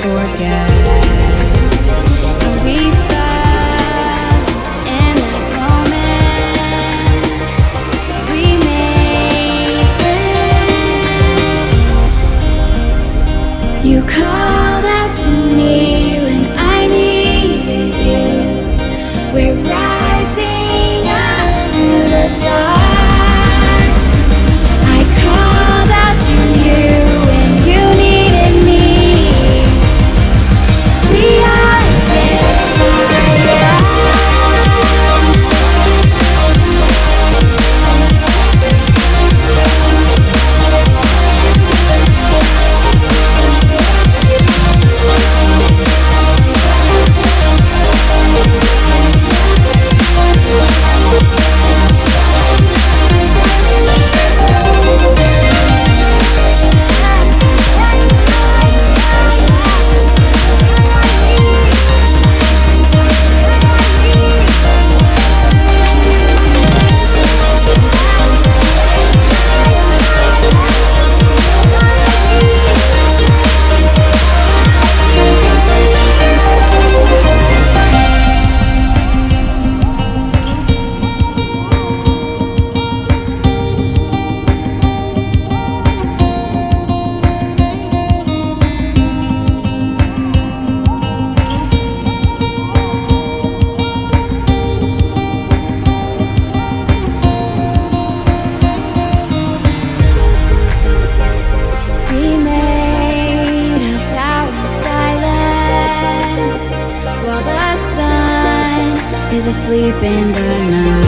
forget. And we felt in that moment. We made it. You called out to me when I needed you. We're rising up through the dark. I called out to you when you needed me. We are fire. We made a vow in silence while the sun is asleep in the night.